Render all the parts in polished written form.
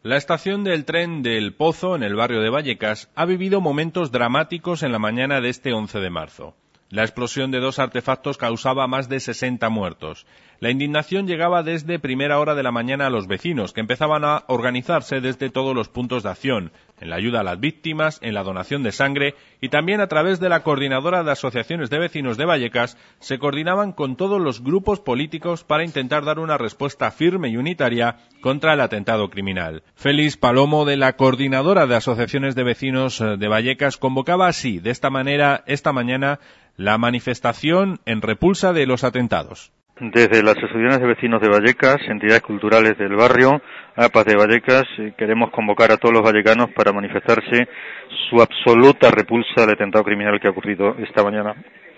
La estación del tren del Pozo, en el barrio de Vallecas, ha vivido momentos dramáticos en la mañana de este 11 de marzo. La explosión de 2 artefactos causaba más de 60 muertos. La indignación llegaba desde primera hora de la mañana a los vecinos, que empezaban a organizarse desde todos los puntos de acción, en la ayuda a las víctimas, en la donación de sangre y también a través de la Coordinadora de Asociaciones de Vecinos de Vallecas, se coordinaban con todos los grupos políticos para intentar dar una respuesta firme y unitaria contra el atentado criminal. Félix Palomo, de la Coordinadora de Asociaciones de Vecinos de Vallecas, convocaba así, de esta manera, esta mañana, la manifestación en repulsa de los atentados. Desde las asociaciones de vecinos de Vallecas, entidades culturales del barrio, APAS de Vallecas, queremos convocar a todos los vallecanos para manifestarse su absoluta repulsa al atentado criminal que ha ocurrido esta mañana.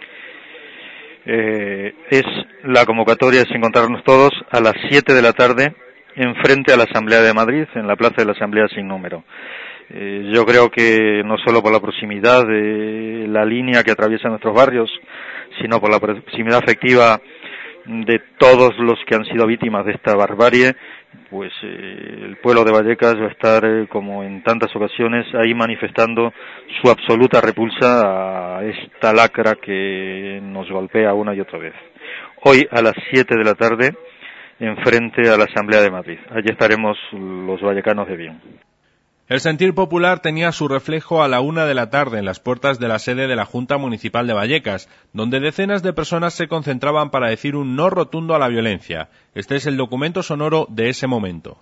La convocatoria es encontrarnos todos a las 7 de la tarde enfrente a la Asamblea de Madrid, en la Plaza de la Asamblea sin número. Yo creo que no solo por la proximidad de la línea que atraviesa nuestros barrios, sino por la proximidad afectiva de todos los que han sido víctimas de esta barbarie, pues el pueblo de Vallecas va a estar, como en tantas ocasiones, ahí manifestando su absoluta repulsa a esta lacra que nos golpea una y otra vez. Hoy a las 7 de la tarde, enfrente a la Asamblea de Madrid. Allí estaremos los vallecanos de bien. El sentir popular tenía su reflejo a la 1 de la tarde en las puertas de la sede de la Junta Municipal de Vallecas, donde decenas de personas se concentraban para decir un no rotundo a la violencia. Este es el documento sonoro de ese momento.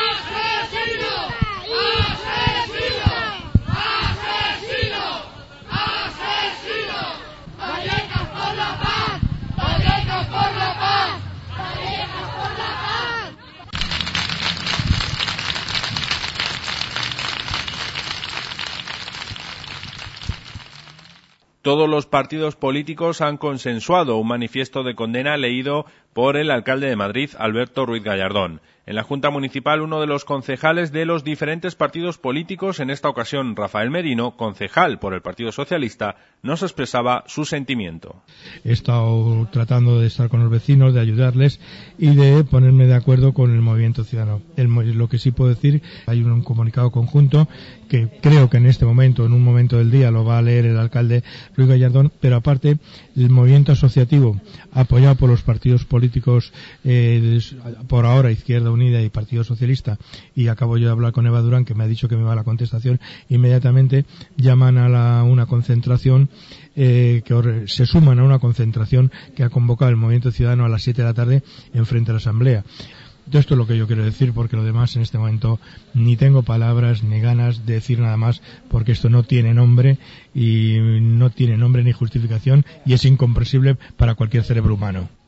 Todos los partidos políticos han consensuado un manifiesto de condena leído por el alcalde de Madrid, Alberto Ruiz Gallardón. En la Junta Municipal, uno de los concejales de los diferentes partidos políticos, en esta ocasión Rafael Merino, concejal por el Partido Socialista, nos expresaba su sentimiento. He estado tratando de estar con los vecinos, de ayudarles y de ponerme de acuerdo con el movimiento ciudadano. Lo que sí puedo decir, hay un comunicado conjunto que creo que en este momento, en un momento del día, lo va a leer el alcalde Ruiz Gallardón, pero aparte el movimiento asociativo apoyado por los partidos políticos, por ahora Izquierda Unida y Partido Socialista, y acabo yo de hablar con Eva Durán, que me ha dicho que me va a la contestación inmediatamente, llaman a una concentración, se suman a una concentración que ha convocado el Movimiento Ciudadano a las 7 de la tarde en frente a la Asamblea. Esto es lo que yo quiero decir, porque lo demás en este momento ni tengo palabras ni ganas de decir nada más, porque esto no tiene nombre y no tiene nombre ni justificación y es incomprensible para cualquier cerebro humano.